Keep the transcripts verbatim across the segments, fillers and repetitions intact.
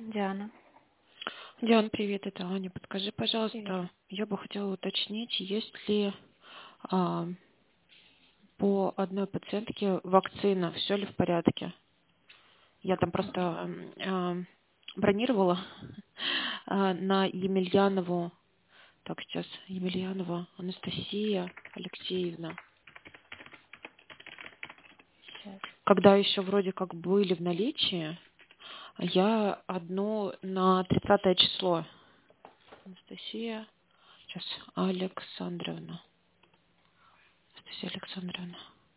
Диана. Диан, привет, это Аня. Подскажи, Привет. пожалуйста, я бы хотела уточнить, есть ли а, по одной пациентке вакцина, все ли в порядке? Я там просто м, а, бронировала а, на Емельянову, так, сейчас, Емельянова Анастасия Алексеевна. Сейчас. Когда еще вроде как были в наличии, я одну на тридцатое число. Анастасия, сейчас, Александровна. Анастасия Александровна.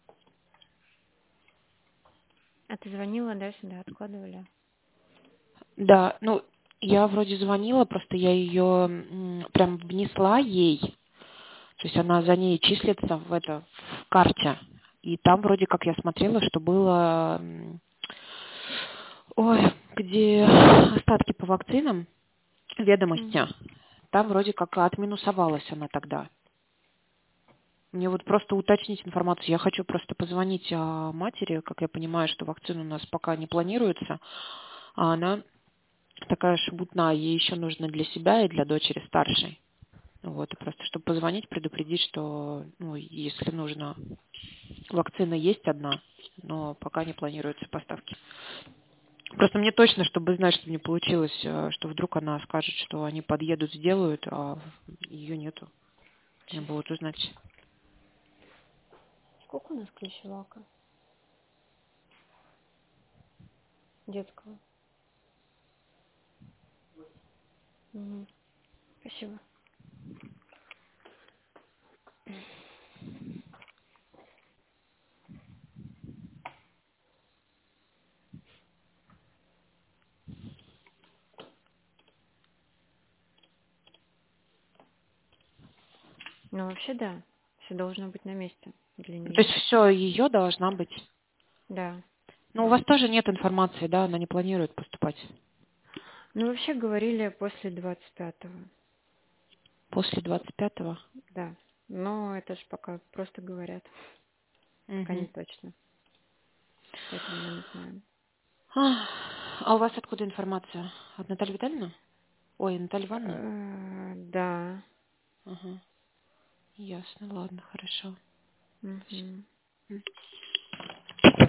А ты звонила, да, сюда откладывали? Да, ну, я вроде звонила, просто я ее м, прям внесла ей, то есть она за ней числится в это, в карте. И там вроде как я смотрела, что было, м, ой, где остатки по вакцинам, ведомости, Угу. там вроде как отминусовалась она тогда. Мне вот просто уточнить информацию. Я хочу просто позвонить а, матери, как я понимаю, что вакцина у нас пока не планируется, а она такая шебутная, ей еще нужно для себя и для дочери старшей. Вот, и просто чтобы позвонить, предупредить, что, ну, если нужно, вакцина есть одна, но пока не планируются поставки. Просто мне точно, чтобы знать, что не получилось, э, что вдруг она скажет, что они подъедут, сделают, а ее нету. Мне Сейчас. будут узнать. Сколько у нас клещевака? Детского. Угу. Спасибо. Ну, вообще, да. Все должно быть на месте для То есть нее. все, ее должна быть. Да. Но у вас тоже нет информации, да, она не планирует поступать Ну, вообще говорили после двадцать пятого. после двадцать пятого. Да. Но это ж пока просто говорят. Пока не Угу. точно. Поэтому мы не знаем. А у вас откуда информация? От Натальи Витальевны? Ой, Наталья Ивановна? Э, Да. Ага. Ясно, ладно, хорошо. Спасибо. Угу. М.